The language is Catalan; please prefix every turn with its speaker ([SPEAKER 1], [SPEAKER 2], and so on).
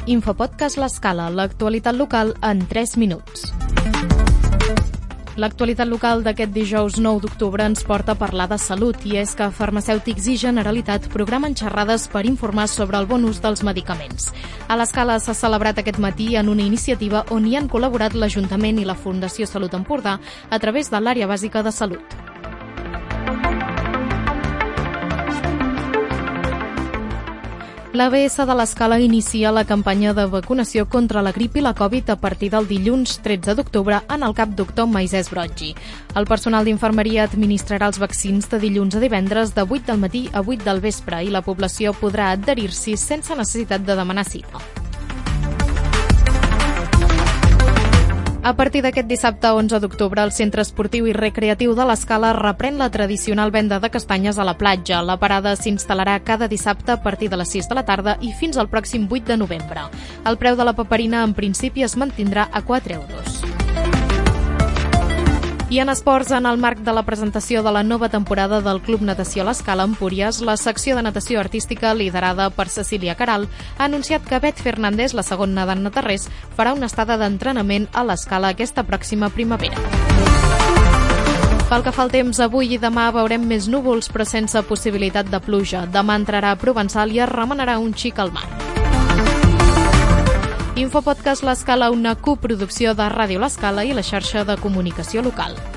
[SPEAKER 1] Infopodcast L'Escala, l'actualitat local en 3 minuts. L'actualitat local d'aquest dijous 9 d'octubre ens porta a parlar de salut, i és que Farmacèutics i Generalitat programen xerrades per informar sobre el bon ús dels medicaments. A l'Escala s'ha celebrat aquest matí en una iniciativa on hi han col·laborat l'Ajuntament i la Fundació Salut Empordà a través de l'Àrea Bàsica de Salut. L'ABS de l'Escala inicia la campanya de vacunació contra la grip i la Covid a partir del dilluns 13 d'octubre en el CAP Doctor Moisès Broggi. El personal d'infermeria administrarà els vaccins de dilluns a divendres de 8 del matí a 8 del vespre i la població podrà adherir-s'hi sense necessitat de demanar cita. A partir d'aquest dissabte 11 d'octubre, el Centre Esportiu i Recreatiu de l'Escala reprèn la tradicional venda de castanyes a la platja. La parada s'instal·larà cada dissabte a partir de les 6 de la tarda i fins al pròxim 8 de novembre. El preu de la paperina en principi es mantindrà a 4 euros. I en esports, en el marc de la presentació de la nova temporada del Club Natació l'Escala Empúries, la secció de natació artística, liderada per Cecília Caral, ha anunciat que Bet Fernández, la segona nedant natarrés, farà una estada d'entrenament a l'Escala aquesta pròxima primavera. Pel que fa al temps, avui i demà veurem més núvols, però sense possibilitat de pluja. Demà entrarà a Provençal i es remenarà un xic al mar. Infopodcast L'Escala, una coproducció de Ràdio L'Escala i la xarxa de comunicació local.